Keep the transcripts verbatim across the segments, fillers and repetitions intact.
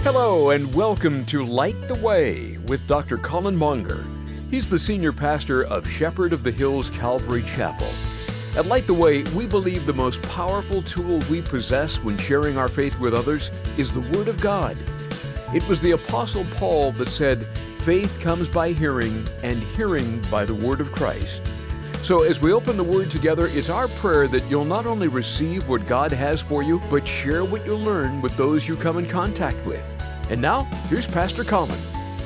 Hello and welcome to Light the Way with Doctor Colin Monger. He's the senior pastor of Shepherd of the Hills Calvary Chapel. At Light the Way, we believe the most powerful tool we possess when sharing our faith with others is the Word of God. It was the Apostle Paul that said, "Faith comes by hearing, and hearing by the Word of Christ." So as we open the Word together, it's our prayer that you'll not only receive what God has for you, but share what you learn with those you come in contact with. And now, here's Pastor Colin.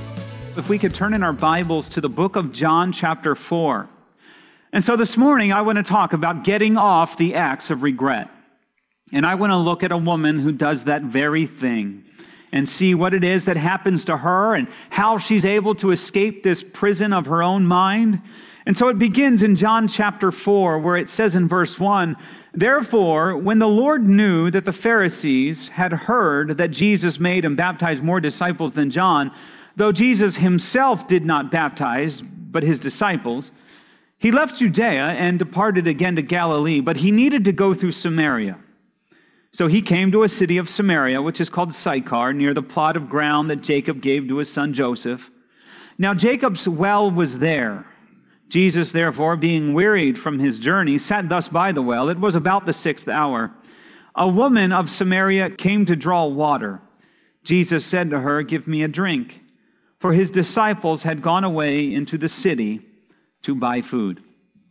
If we could turn in our Bibles to the book of John chapter four. And so this morning, I want to talk about getting off the X of regret. And I want to look at a woman who does that very thing and see what it is that happens to her and how she's able to escape this prison of her own mind. And so it begins in John chapter four, where it says in verse one, "Therefore, when the Lord knew that the Pharisees had heard that Jesus made and baptized more disciples than John, though Jesus himself did not baptize, but his disciples, he left Judea and departed again to Galilee, but he needed to go through Samaria. So he came to a city of Samaria, which is called Sychar, near the plot of ground that Jacob gave to his son Joseph. Now Jacob's well was there. Jesus, therefore, being wearied from his journey, sat thus by the well. It was about the sixth hour. A woman of Samaria came to draw water. Jesus said to her, 'Give me a drink,' for his disciples had gone away into the city to buy food."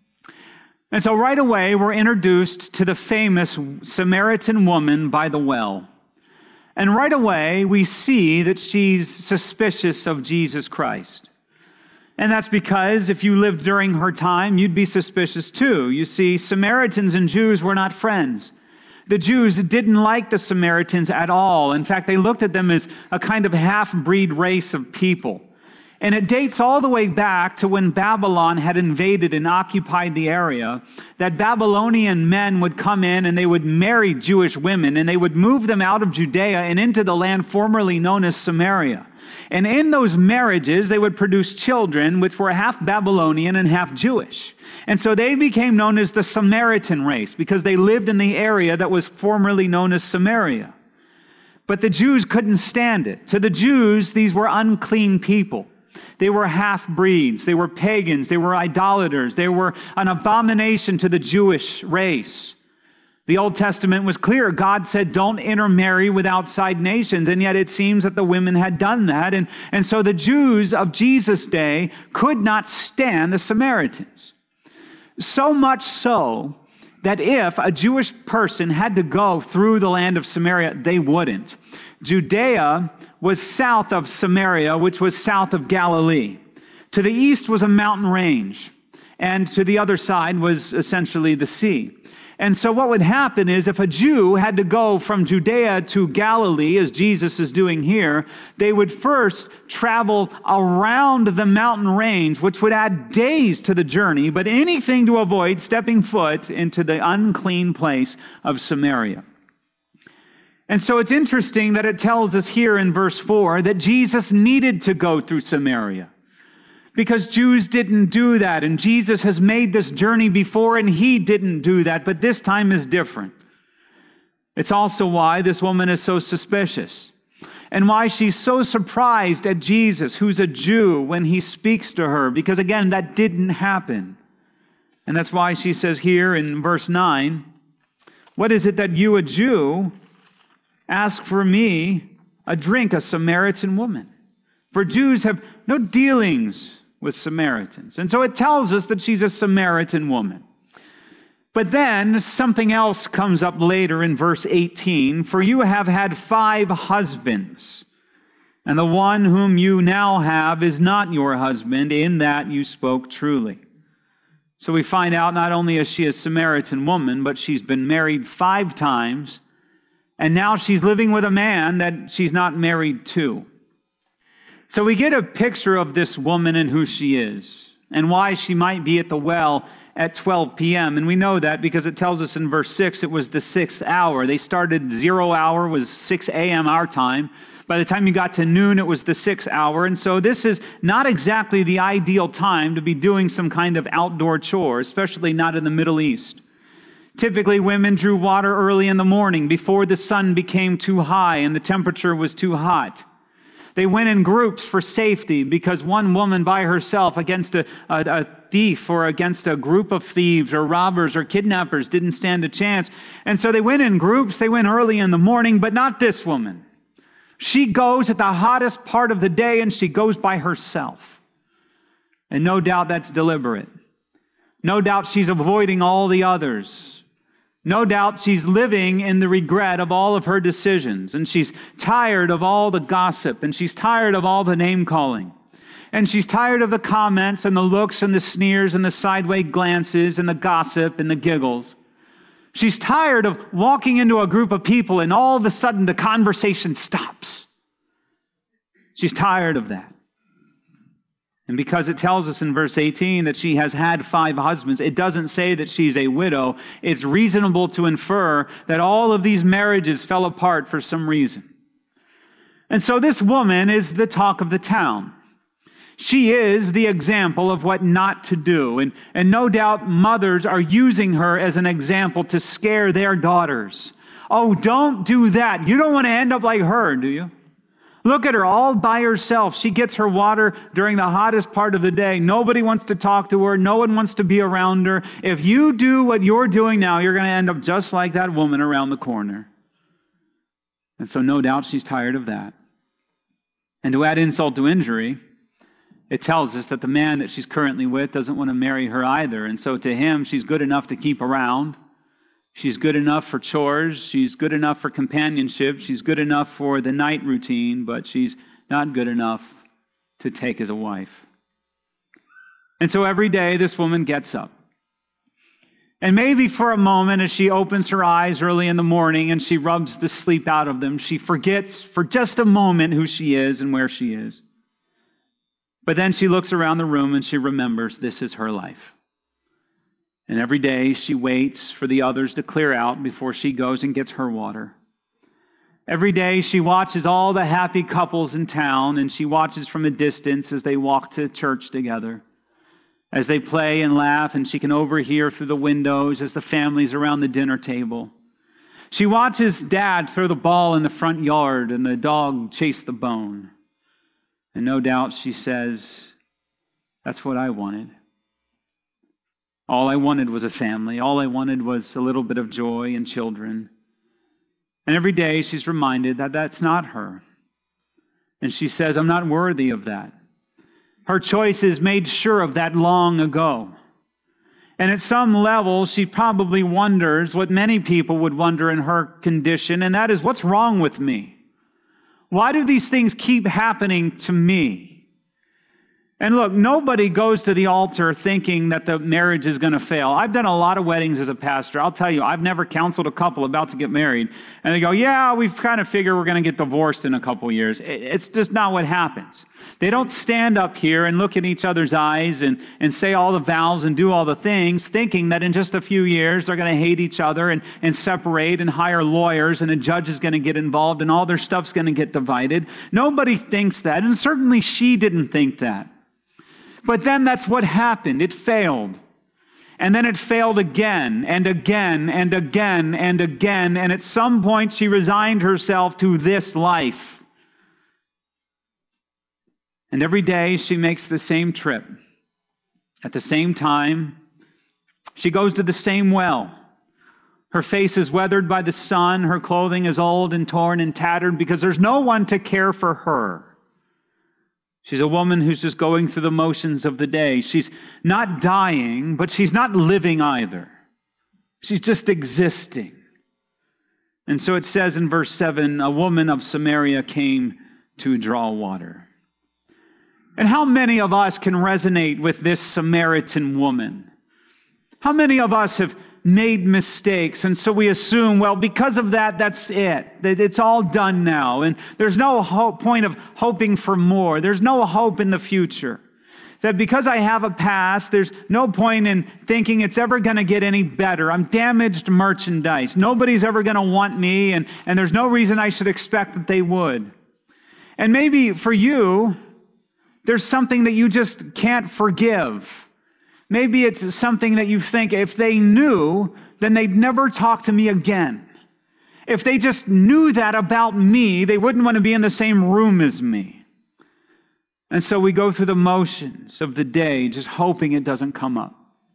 And so right away, we're introduced to the famous Samaritan woman by the well. And right away, we see that she's suspicious of Jesus Christ. And that's because if you lived during her time, you'd be suspicious too. You see, Samaritans and Jews were not friends. The Jews didn't like the Samaritans at all. In fact, they looked at them as a kind of half-breed race of people. And it dates all the way back to when Babylon had invaded and occupied the area, that Babylonian men would come in and they would marry Jewish women, and they would move them out of Judea and into the land formerly known as Samaria. And in those marriages, they would produce children which were half Babylonian and half Jewish. And so they became known as the Samaritan race because they lived in the area that was formerly known as Samaria. But the Jews couldn't stand it. To the Jews, these were unclean people. They were half-breeds. They were pagans. They were idolaters. They were an abomination to the Jewish race. The Old Testament was clear. God said, don't intermarry with outside nations. And yet it seems that the women had done that. And, and so the Jews of Jesus' day could not stand the Samaritans. So much so that if a Jewish person had to go through the land of Samaria, they wouldn't. Judea was south of Samaria, which was south of Galilee. To the east was a mountain range, and to the other side was essentially the sea. And so what would happen is if a Jew had to go from Judea to Galilee, as Jesus is doing here, they would first travel around the mountain range, which would add days to the journey, but anything to avoid stepping foot into the unclean place of Samaria. And so it's interesting that it tells us here in verse four that Jesus needed to go through Samaria, because Jews didn't do that, and Jesus has made this journey before, and he didn't do that, but this time is different. It's also why this woman is so suspicious, and why she's so surprised at Jesus, who's a Jew, when he speaks to her, because again, that didn't happen. And that's why she says here in verse nine, "What is it that you, a Jew, ask for me, a drink, a Samaritan woman? For Jews have no dealings with Samaritans." And so it tells us that she's a Samaritan woman. But then something else comes up later in verse eighteen. "For you have had five husbands, and the one whom you now have is not your husband. In that you spoke truly." So we find out not only is she a Samaritan woman, but she's been married five times, and now she's living with a man that she's not married to. So we get a picture of this woman and who she is, and why she might be at the well at twelve p.m. And we know that because it tells us in verse six, it was the sixth hour. They started zero hour, was six a.m. our time. By the time you got to noon, it was the sixth hour. And so this is not exactly the ideal time to be doing some kind of outdoor chore, especially not in the Middle East. Typically, women drew water early in the morning before the sun became too high and the temperature was too hot. They went in groups for safety because one woman by herself against a, a, a thief or against a group of thieves or robbers or kidnappers didn't stand a chance. And so they went in groups. They went early in the morning, but not this woman. She goes at the hottest part of the day and she goes by herself. And no doubt that's deliberate. No doubt she's avoiding all the others. No doubt she's living in the regret of all of her decisions, and she's tired of all the gossip, and she's tired of all the name-calling, and she's tired of the comments and the looks and the sneers and the sideways glances and the gossip and the giggles. She's tired of walking into a group of people and all of a sudden the conversation stops. She's tired of that. And because it tells us in verse eighteen that she has had five husbands, it doesn't say that she's a widow. It's reasonable to infer that all of these marriages fell apart for some reason. And so this woman is the talk of the town. She is the example of what not to do. And, and no doubt mothers are using her as an example to scare their daughters. Oh, don't do that. You don't want to end up like her, do you? Look at her all by herself. She gets her water during the hottest part of the day. Nobody wants to talk to her. No one wants to be around her. If you do what you're doing now, you're going to end up just like that woman around the corner. And so no doubt she's tired of that. And to add insult to injury, it tells us that the man that she's currently with doesn't want to marry her either. And so to him, she's good enough to keep around. She's good enough for chores. She's good enough for companionship. She's good enough for the night routine, but she's not good enough to take as a wife. And so every day this woman gets up. And maybe for a moment as she opens her eyes early in the morning and she rubs the sleep out of them, she forgets for just a moment who she is and where she is. But then she looks around the room and she remembers this is her life. And every day she waits for the others to clear out before she goes and gets her water. Every day she watches all the happy couples in town, and she watches from a distance as they walk to church together, as they play and laugh, and she can overhear through the windows as the family's around the dinner table. She watches Dad throw the ball in the front yard and the dog chase the bone. And no doubt she says, that's what I wanted. All I wanted was a family. All I wanted was a little bit of joy and children. And every day she's reminded that that's not her. And she says, I'm not worthy of that. Her choices made sure of that long ago. And at some level, she probably wonders what many people would wonder in her condition, and that is, what's wrong with me? Why do these things keep happening to me? And look, nobody goes to the altar thinking that the marriage is going to fail. I've done a lot of weddings as a pastor. I'll tell you, I've never counseled a couple about to get married. And they go, yeah, we've kind of figured we're going to get divorced in a couple years. It's just not what happens. They don't stand up here and look in each other's eyes and, and say all the vows and do all the things, thinking that in just a few years they're going to hate each other and, and separate and hire lawyers and a judge is going to get involved and all their stuff's going to get divided. Nobody thinks that, and certainly she didn't think that. But then that's what happened. It failed. And then it failed again and again and again and again. And at some point, she resigned herself to this life. And every day, she makes the same trip. At the same time, she goes to the same well. Her face is weathered by the sun. Her clothing is old and torn and tattered because there's no one to care for her. She's a woman who's just going through the motions of the day. She's not dying, but she's not living either. She's just existing. And so it says in verse seven, a woman of Samaria came to draw water. And how many of us can resonate with this Samaritan woman? How many of us have made mistakes, and so we assume, well, because of that, that's it. That it's all done now, and there's no hope, point of hoping for more. There's no hope in the future. That because I have a past, there's no point in thinking it's ever going to get any better. I'm damaged merchandise. Nobody's ever going to want me, and, and there's no reason I should expect that they would. And maybe for you, there's something that you just can't forgive. Maybe it's something that you think if they knew, then they'd never talk to me again. If they just knew that about me, they wouldn't want to be in the same room as me. And so we go through the motions of the day, just hoping it doesn't come up.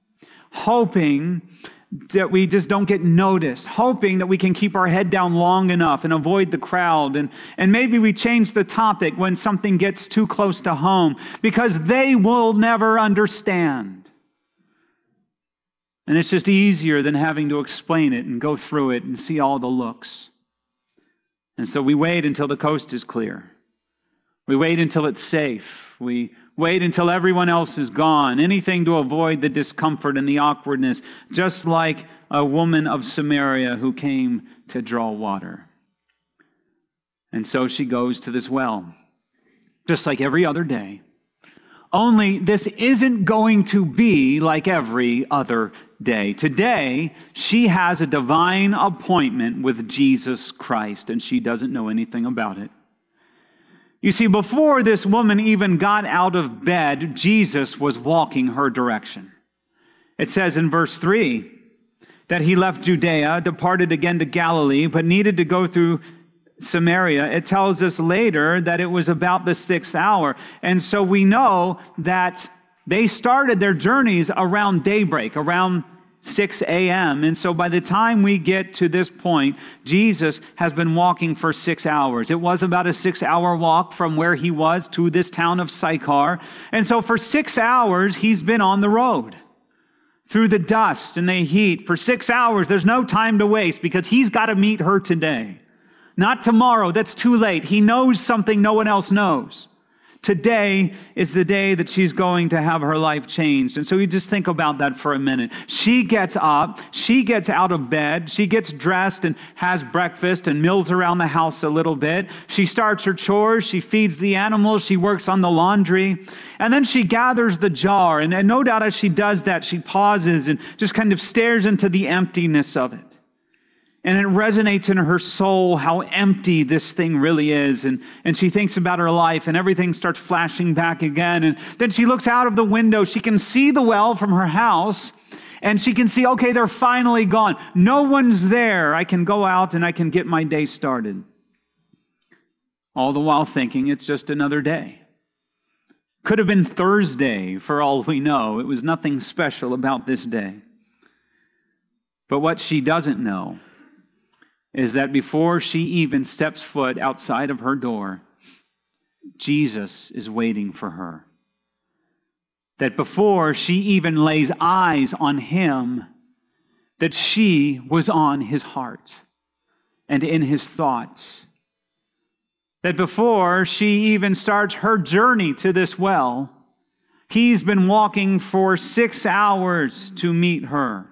Hoping that we just don't get noticed. Hoping that we can keep our head down long enough and avoid the crowd. And, and maybe we change the topic when something gets too close to home because they will never understand. And it's just easier than having to explain it and go through it and see all the looks. And so we wait until the coast is clear. We wait until it's safe. We wait until everyone else is gone. Anything to avoid the discomfort and the awkwardness, just like a woman of Samaria who came to draw water. And so she goes to this well, just like every other day. Only this isn't going to be like every other day. Today, she has a divine appointment with Jesus Christ, and she doesn't know anything about it. You see, before this woman even got out of bed, Jesus was walking her direction. It says in verse three that he left Judea, departed again to Galilee, but needed to go through Samaria. It tells us later that it was about the sixth hour. And so we know that they started their journeys around daybreak, around six a.m. And so by the time we get to this point, Jesus has been walking for six hours. It was about a six-hour walk from where he was to this town of Sychar. And so for six hours, he's been on the road through the dust and the heat. For six hours, there's no time to waste because he's got to meet her today. Not tomorrow, that's too late. He knows something no one else knows. Today is the day that she's going to have her life changed. And so you just think about that for a minute. She gets up, she gets out of bed, she gets dressed and has breakfast and mills around the house a little bit. She starts her chores, she feeds the animals, she works on the laundry, and then she gathers the jar. And, and no doubt as she does that, she pauses and just kind of stares into the emptiness of it. And it resonates in her soul how empty this thing really is. And, and she thinks about her life and everything starts flashing back again. And then she looks out of the window. She can see the well from her house. And she can see, okay, they're finally gone. No one's there. I can go out and I can get my day started. All the while thinking it's just another day. Could have been Thursday for all we know. It was nothing special about this day. But what she doesn't know is that before she even steps foot outside of her door, Jesus is waiting for her. That before she even lays eyes on him, that she was on his heart and in his thoughts. That before she even starts her journey to this well, he's been walking for six hours to meet her.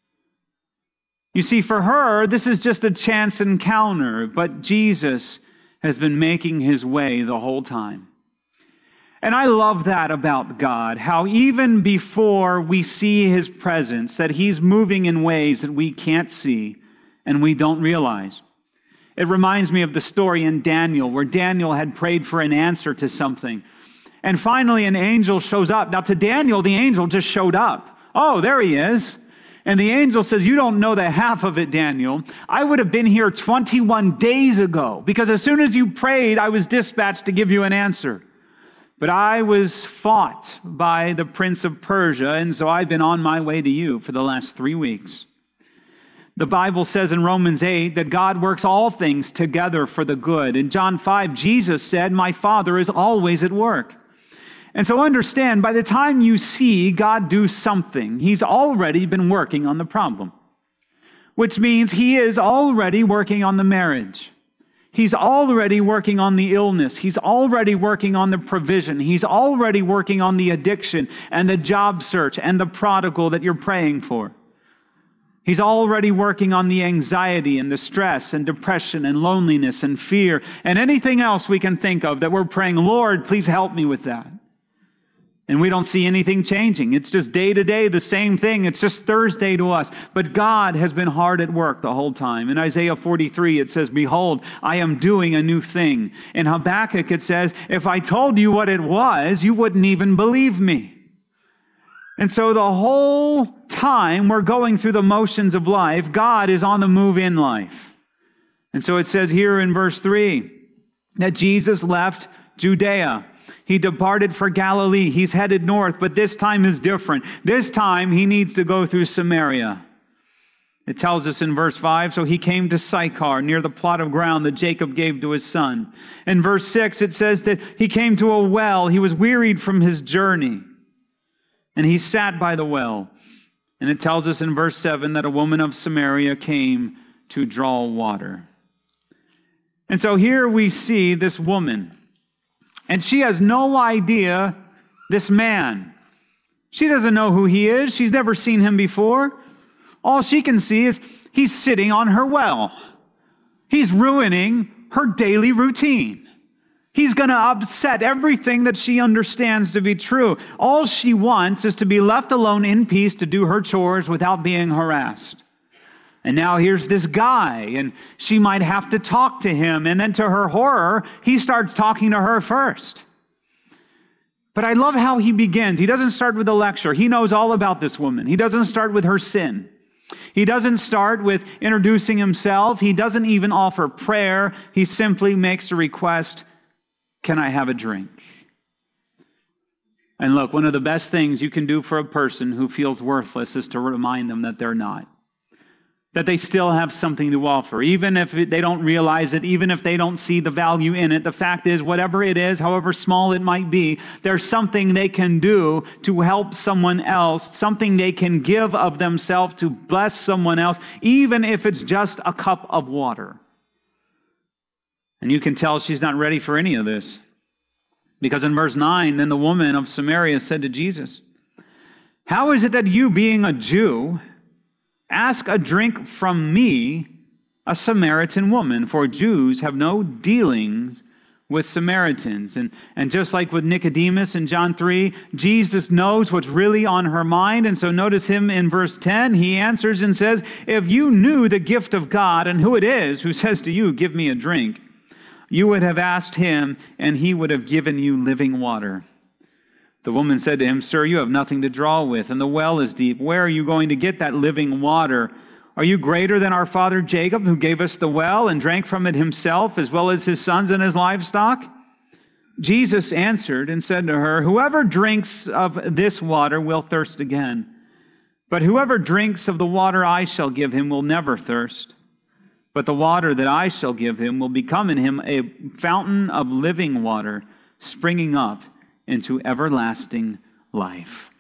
You see, for her, this is just a chance encounter, but Jesus has been making his way the whole time. And I love that about God, how even before we see his presence, that he's moving in ways that we can't see and we don't realize. It reminds me of the story in Daniel, where Daniel had prayed for an answer to something. And finally, an angel shows up. Now, to Daniel, the angel just showed up. Oh, there he is. And the angel says, you don't know the half of it, Daniel. I would have been here twenty-one days ago, because as soon as you prayed, I was dispatched to give you an answer. But I was fought by the prince of Persia, and so I've been on my way to you for the last three weeks. The Bible says in Romans eight that God works all things together for the good. In John five, Jesus said, my Father is always at work. And so understand, by the time you see God do something, he's already been working on the problem, which means he is already working on the marriage. He's already working on the illness. He's already working on the provision. He's already working on the addiction and the job search and the prodigal that you're praying for. He's already working on the anxiety and the stress and depression and loneliness and fear and anything else we can think of that we're praying, Lord, please help me with that. And we don't see anything changing. It's just day to day, the same thing. It's just Thursday to us. But God has been hard at work the whole time. In Isaiah forty-three, it says, behold, I am doing a new thing. In Habakkuk, it says, if I told you what it was, you wouldn't even believe me. And so the whole time we're going through the motions of life, God is on the move in life. And so it says here in verse three that Jesus left Judea. He departed for Galilee. He's headed north, but this time is different. This time he needs to go through Samaria. It tells us in verse five, so he came to Sychar, near the plot of ground that Jacob gave to his son. In verse six, it says that he came to a well. He was wearied from his journey, and he sat by the well. And it tells us in verse seven that a woman of Samaria came to draw water. And so here we see this woman, and she has no idea this man. She doesn't know who he is. She's never seen him before. All she can see is he's sitting on her well. He's ruining her daily routine. He's going to upset everything that she understands to be true. All she wants is to be left alone in peace to do her chores without being harassed. And now here's this guy, and she might have to talk to him. And then to her horror, he starts talking to her first. But I love how he begins. He doesn't start with a lecture. He knows all about this woman. He doesn't start with her sin. He doesn't start with introducing himself. He doesn't even offer prayer. He simply makes a request, can I have a drink? And look, one of the best things you can do for a person who feels worthless is to remind them that they're not. That they still have something to offer, even if they don't realize it, even if they don't see the value in it. The fact is, whatever it is, however small it might be, there's something they can do to help someone else, something they can give of themselves to bless someone else, even if it's just a cup of water. And you can tell she's not ready for any of this. Because in verse nine, then the woman of Samaria said to Jesus, how is it that you, being a Jew, ask a drink from me, a Samaritan woman? For Jews have no dealings with Samaritans. And, and just like with Nicodemus in John three, Jesus knows what's really on her mind. And so notice him in verse ten. He answers and says, if you knew the gift of God and who it is who says to you, give me a drink, you would have asked him, and he would have given you living water. The woman said to him, sir, you have nothing to draw with, and the well is deep. Where are you going to get that living water? Are you greater than our father Jacob, who gave us the well and drank from it himself, as well as his sons and his livestock? Jesus answered and said to her, whoever drinks of this water will thirst again. But whoever drinks of the water I shall give him will never thirst. But the water that I shall give him will become in him a fountain of living water, springing up into everlasting life.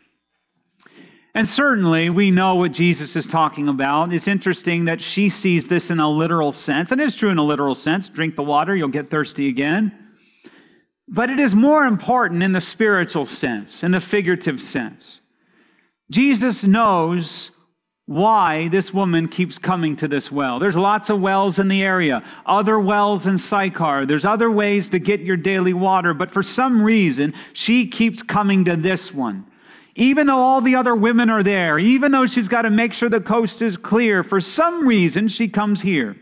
And certainly we know what Jesus is talking about. It's interesting that she sees this in a literal sense, and it's true in a literal sense. Drink the water, you'll get thirsty again. But it is more important in the spiritual sense, in the figurative sense. Jesus knows why this woman keeps coming to this well. There's lots of wells in the area, other wells in Sychar. There's other ways to get your daily water, but for some reason, she keeps coming to this one. Even though all the other women are there, even though she's got to make sure the coast is clear, for some reason, she comes here.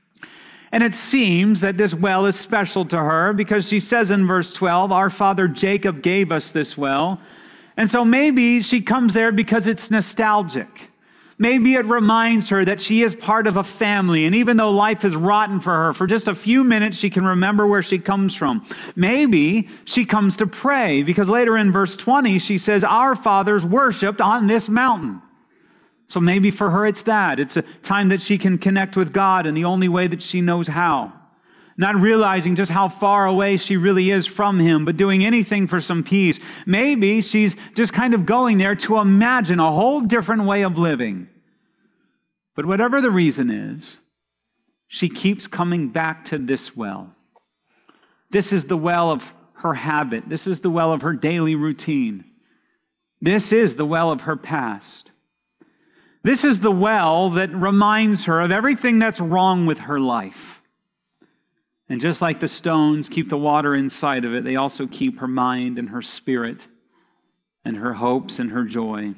And it seems that this well is special to her because she says in verse twelve, our father Jacob gave us this well. And so maybe she comes there because it's nostalgic. Maybe it reminds her that she is part of a family, and even though life is rotten for her, for just a few minutes she can remember where she comes from. Maybe she comes to pray, because later in verse twenty she says, our fathers worshipped on this mountain. So maybe for her it's that. It's a time that she can connect with God in the only way that she knows how. Not realizing just how far away she really is from him, but doing anything for some peace. Maybe she's just kind of going there to imagine a whole different way of living. But whatever the reason is, she keeps coming back to this well. This is the well of her habit. This is the well of her daily routine. This is the well of her past. This is the well that reminds her of everything that's wrong with her life. And just like the stones keep the water inside of it, they also keep her mind and her spirit and her hopes and her joy.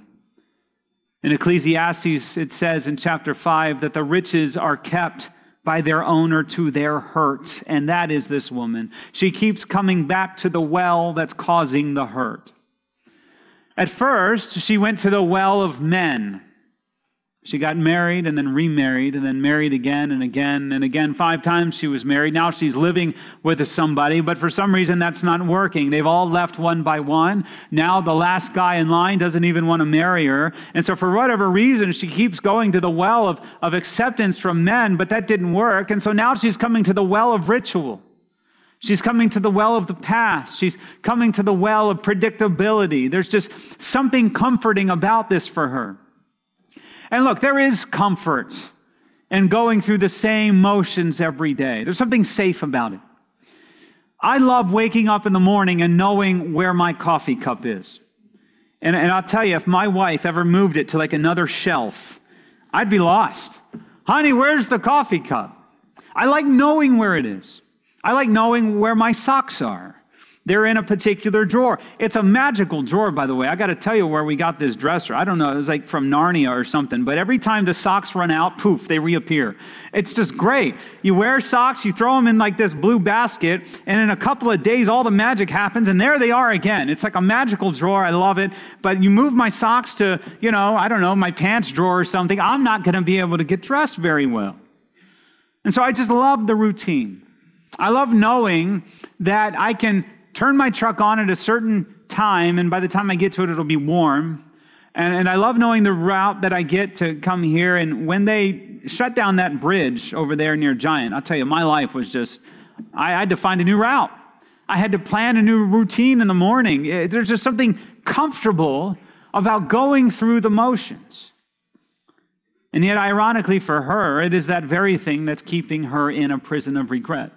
In Ecclesiastes, it says in chapter five that the riches are kept by their owner to their hurt, and that is this woman. She keeps coming back to the well that's causing the hurt. At first, she went to the well of men. She got married and then remarried and then married again and again and again. Five times she was married. Now she's living with somebody, but for some reason that's not working. They've all left one by one. Now the last guy in line doesn't even want to marry her. And so for whatever reason, she keeps going to the well of, of acceptance from men, but that didn't work. And so now she's coming to the well of ritual. She's coming to the well of the past. She's coming to the well of predictability. There's just something comforting about this for her. And look, there is comfort in going through the same motions every day. There's something safe about it. I love waking up in the morning and knowing where my coffee cup is. And, and I'll tell you, if my wife ever moved it to like another shelf, I'd be lost. Honey, where's the coffee cup? I like knowing where it is. I like knowing where my socks are. They're in a particular drawer. It's a magical drawer, by the way. I got to tell you where we got this dresser. I don't know. It was like from Narnia or something. But every time the socks run out, poof, they reappear. It's just great. You wear socks, you throw them in like this blue basket, and in a couple of days, all the magic happens, and there they are again. It's like a magical drawer. I love it. But you move my socks to, you know, I don't know, my pants drawer or something, I'm not going to be able to get dressed very well. And so I just love the routine. I love knowing that I can turn my truck on at a certain time, and by the time I get to it, it'll be warm. And, and I love knowing the route that I get to come here. And when they shut down that bridge over there near Giant, I'll tell you, my life was just, I had to find a new route. I had to plan a new routine in the morning. There's just something comfortable about going through the motions. And yet, ironically for her, it is that very thing that's keeping her in a prison of regret.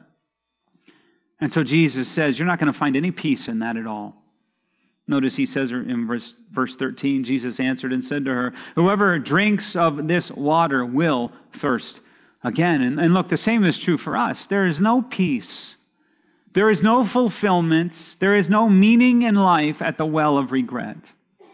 And so Jesus says, you're not going to find any peace in that at all. Notice he says in verse, verse thirteen, Jesus answered and said to her, whoever drinks of this water will thirst again. And, and look, the same is true for us. There is no peace. There is no fulfillment. There is no meaning in life at the well of regret.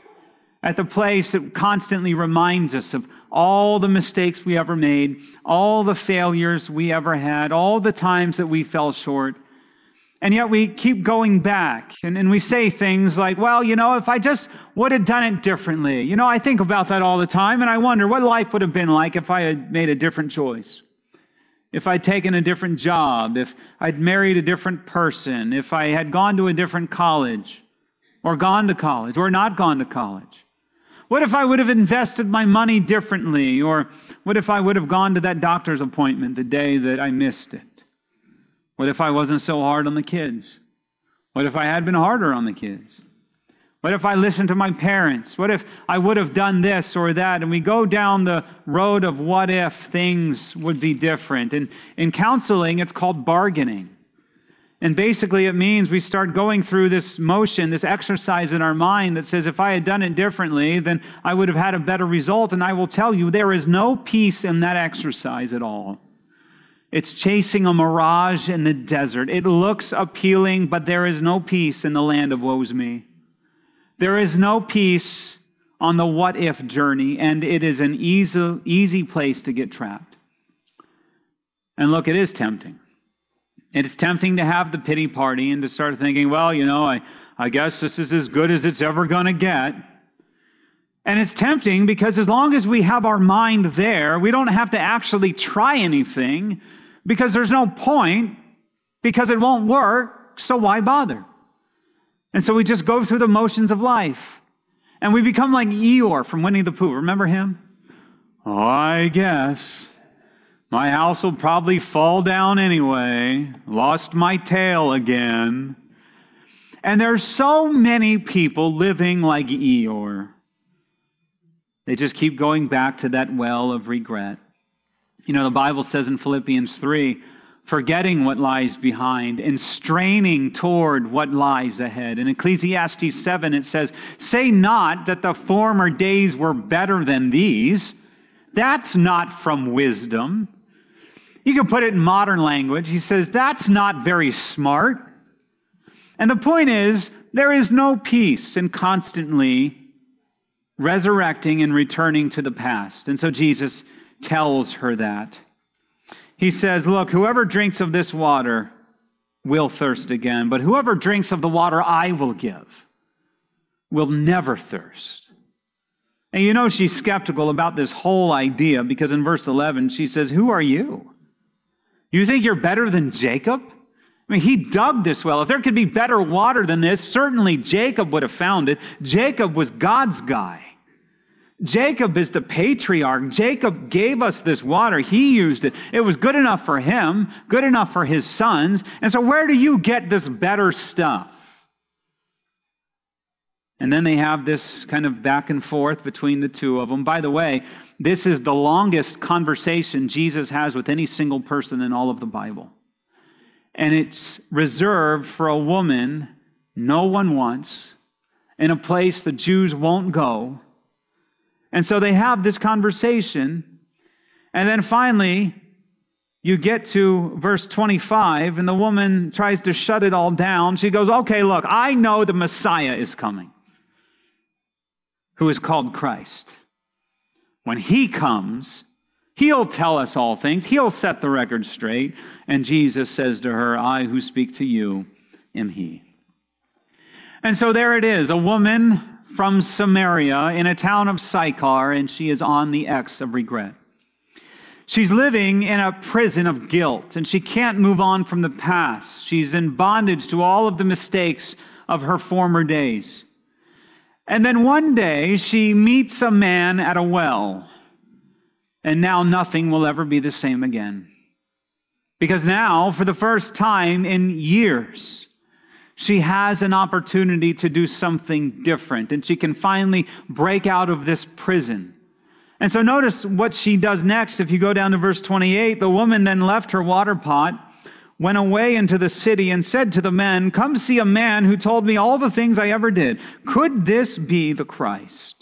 At the place that constantly reminds us of all the mistakes we ever made, all the failures we ever had, all the times that we fell short. And yet we keep going back and, and we say things like, well, you know, if I just would have done it differently. You know, I think about that all the time and I wonder what life would have been like if I had made a different choice. If I'd taken a different job, if I'd married a different person, if I had gone to a different college or gone to college or not gone to college. What if I would have invested my money differently? Or what if I would have gone to that doctor's appointment the day that I missed it? What if I wasn't so hard on the kids? What if I had been harder on the kids? What if I listened to my parents? What if I would have done this or that? And we go down the road of what if things would be different. And in counseling, it's called bargaining. And basically it means we start going through this motion, this exercise in our mind that says, if I had done it differently, then I would have had a better result. And I will tell you, there is no peace in that exercise at all. It's chasing a mirage in the desert. It looks appealing, but there is no peace in the land of woe's me. There is no peace on the what-if journey, and it is an easy, easy place to get trapped. And look, it is tempting. It is tempting to have the pity party and to start thinking, well, you know, I, I guess this is as good as it's ever going to get. And it's tempting because as long as we have our mind there, we don't have to actually try anything because there's no point, because it won't work, so why bother? And so we just go through the motions of life. And we become like Eeyore from Winnie the Pooh. Remember him? Oh, I guess. My house will probably fall down anyway. Lost my tail again. And there's so many people living like Eeyore. They just keep going back to that well of regret. You know, the Bible says in Philippians three, forgetting what lies behind and straining toward what lies ahead. In Ecclesiastes seven, it says, say not that the former days were better than these. That's not from wisdom. You can put it in modern language. He says, that's not very smart. And the point is, there is no peace in constantly resurrecting and returning to the past. And so Jesus tells her that. He says, look, whoever drinks of this water will thirst again, but whoever drinks of the water I will give will never thirst. And you know she's skeptical about this whole idea because in verse eleven she says, who are you? You think you're better than Jacob? I mean, he dug this well. If there could be better water than this, certainly Jacob would have found it. Jacob was God's guy. Jacob is the patriarch. Jacob gave us this water. He used it. It was good enough for him, good enough for his sons. And so where do you get this better stuff? And then they have this kind of back and forth between the two of them. By the way, this is the longest conversation Jesus has with any single person in all of the Bible. And it's reserved for a woman no one wants, in a place the Jews won't go. And so they have this conversation. And then finally, you get to verse twenty-five, and the woman tries to shut it all down. She goes, okay, look, I know the Messiah is coming, who is called Christ. When he comes, he'll tell us all things. He'll set the record straight. And Jesus says to her, I who speak to you am he. And so there it is, a woman from Samaria in a town of Sychar, and she is on the X of regret. She's living in a prison of guilt, and she can't move on from the past. She's in bondage to all of the mistakes of her former days. And then one day, she meets a man at a well, and now nothing will ever be the same again. Because now, for the first time in years, she has an opportunity to do something different, and she can finally break out of this prison. And so notice what she does next. If you go down to verse twenty-eight, the woman then left her water pot, went away into the city, and said to the men, come see a man who told me all the things I ever did. Could this be the Christ?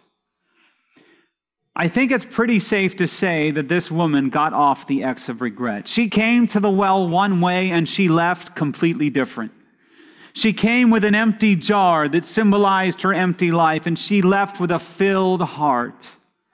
I think it's pretty safe to say that this woman got off the X of regret. She came to the well one way, and she left completely different. She came with an empty jar that symbolized her empty life, and she left with a filled heart.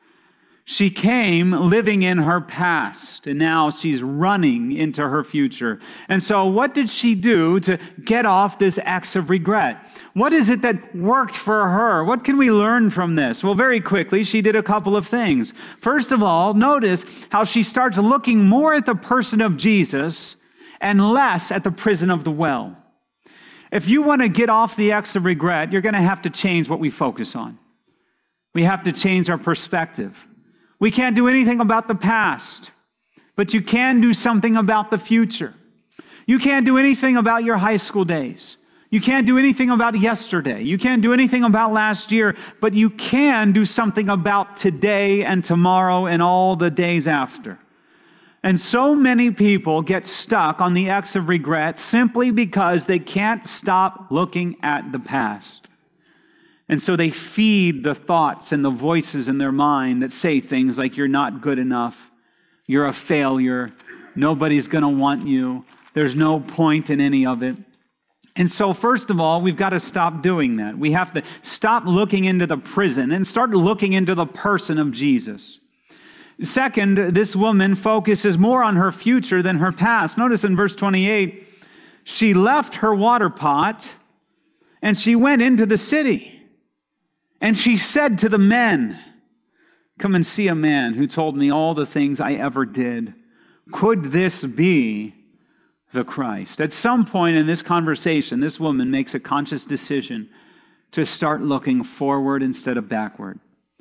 She came living in her past, and now she's running into her future. And so what did she do to get off this X of regret? What is it that worked for her? What can we learn from this? Well, very quickly, she did a couple of things. First of all, notice how she starts looking more at the person of Jesus and less at the prison of the well. If you want to get off the X of regret, you're going to have to change what we focus on. We have to change our perspective. We can't do anything about the past, but you can do something about the future. You can't do anything about your high school days. You can't do anything about yesterday. You can't do anything about last year, but you can do something about today and tomorrow and all the days after. And so many people get stuck on the X of regret simply because they can't stop looking at the past. And so they feed the thoughts and the voices in their mind that say things like, you're not good enough, you're a failure, nobody's going to want you, there's no point in any of it. And so first of all, we've got to stop doing that. We have to stop looking into the prison and start looking into the person of Jesus. Second, this woman focuses more on her future than her past. Notice in verse twenty-eight, she left her water pot and she went into the city. And she said to the men, come and see a man who told me all the things I ever did. Could this be the Christ? At some point in this conversation, this woman makes a conscious decision to start looking forward instead of backward.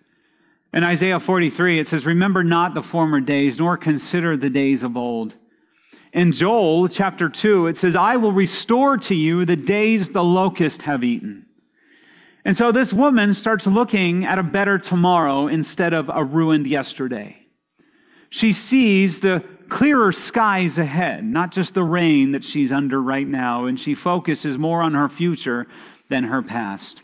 In Isaiah forty-three, it says, remember not the former days, nor consider the days of old. In Joel chapter two, it says, I will restore to you the days the locusts have eaten. And so this woman starts looking at a better tomorrow instead of a ruined yesterday. She sees the clearer skies ahead, not just the rain that she's under right now, and she focuses more on her future than her past.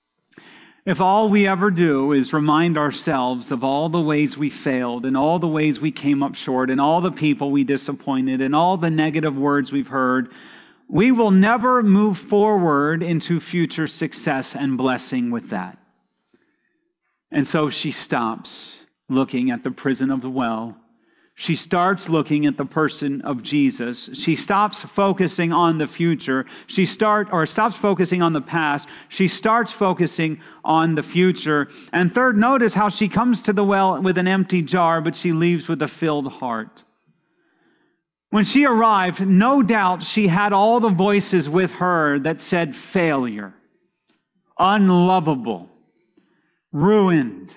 If all we ever do is remind ourselves of all the ways we failed and all the ways we came up short and all the people we disappointed and all the negative words we've heard, we will never move forward into future success and blessing with that. And so she stops looking at the prison of the well. She starts looking at the person of Jesus. She stops focusing on the future. She start or stops focusing on the past. She starts focusing on the future. And third, notice how she comes to the well with an empty jar, but she leaves with a filled heart. When she arrived, no doubt she had all the voices with her that said failure, unlovable, ruined,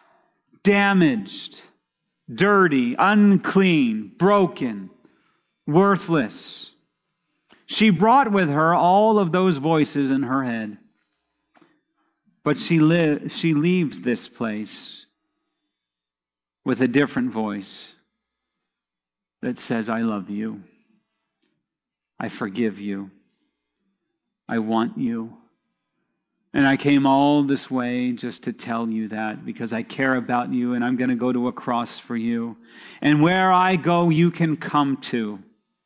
damaged, dirty, unclean, broken, worthless. She brought with her all of those voices in her head. But she, li- she leaves this place with a different voice that says, I love you. I forgive you. I want you. And I came all this way just to tell you that because I care about you and I'm going to go to a cross for you. And where I go, you can come too.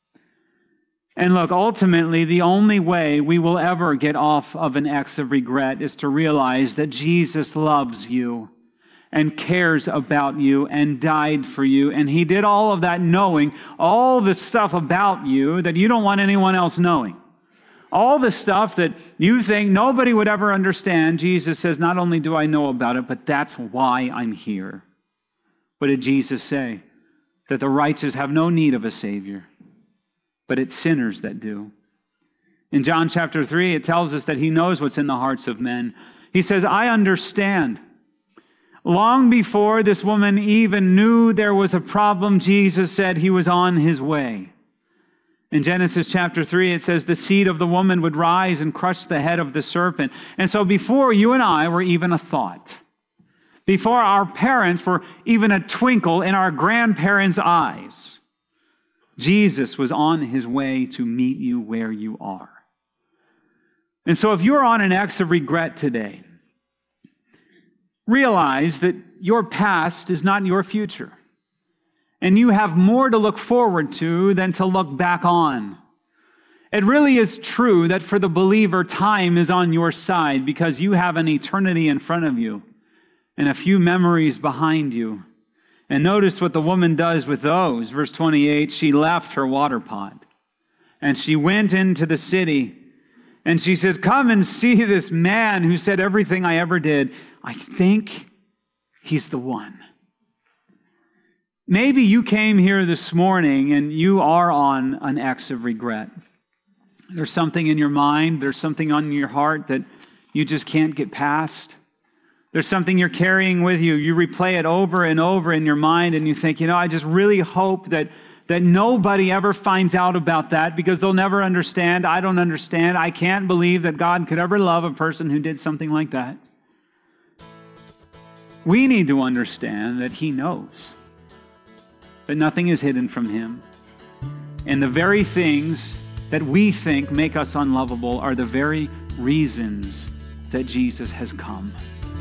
And look, ultimately, the only way we will ever get off of an X of regret is to realize that Jesus loves you and cares about you and died for you. And he did all of that knowing all the stuff about you that you don't want anyone else knowing. All the stuff that you think nobody would ever understand, Jesus says, not only do I know about it, but that's why I'm here. What did Jesus say? That the righteous have no need of a Savior, but it's sinners that do. In John chapter three, it tells us that he knows what's in the hearts of men. He says, I understand. Long before this woman even knew there was a problem, Jesus said he was on his way. In Genesis chapter three, it says the seed of the woman would rise and crush the head of the serpent. And so before you and I were even a thought, before our parents were even a twinkle in our grandparents' eyes, Jesus was on his way to meet you where you are. And so if you're on an X of regret today, realize that your past is not your future. And you have more to look forward to than to look back on. It really is true that for the believer, time is on your side because you have an eternity in front of you and a few memories behind you. And notice what the woman does with those. Verse twenty-eight, she left her water pot and she went into the city and she says, come and see this man who said everything I ever did. I think he's the one. Maybe you came here this morning and you are on an X of regret. There's something in your mind, there's something on your heart that you just can't get past. There's something you're carrying with you. You replay it over and over in your mind and you think, you know, I just really hope that, that nobody ever finds out about that because they'll never understand. I don't understand. I can't believe that God could ever love a person who did something like that. We need to understand that he knows. But nothing is hidden from him. And the very things that we think make us unlovable are the very reasons that Jesus has come.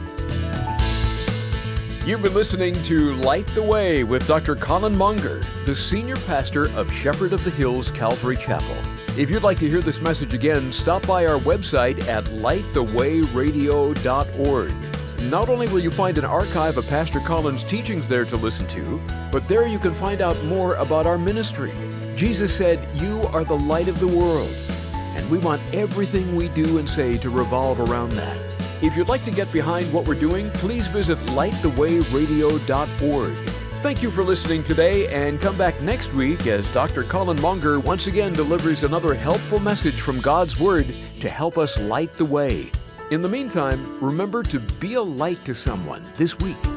You've been listening to Light the Way with Doctor Colin Monger, the senior pastor of Shepherd of the Hills Calvary Chapel. If you'd like to hear this message again, stop by our website at light the way radio dot org. Not only will you find an archive of Pastor Colin's teachings there to listen to, but there you can find out more about our ministry. Jesus said, you are the light of the world, and we want everything we do and say to revolve around that. If you'd like to get behind what we're doing, please visit light the way radio dot org. Thank you for listening today, and come back next week as Doctor Colin Monger once again delivers another helpful message from God's Word to help us light the way. In the meantime, remember to be a light to someone this week.